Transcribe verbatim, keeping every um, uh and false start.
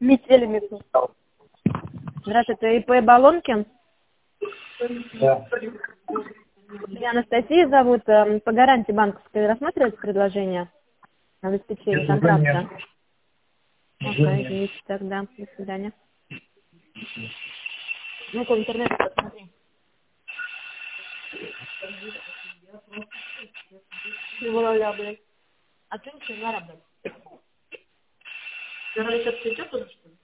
Метели мету. Здравствуйте, ИП Балонкин? Да. Меня Анастасия зовут. По гарантии банковской рассматривается предложение на обеспечение Нет, уже нет. контракта? Уже Окей, нет. есть тогда. До свидания. Ну-ка, в интернете посмотри. Вуаля, блядь. А ты ничего не работаешь? Первый рецепт цветет уже, что ли?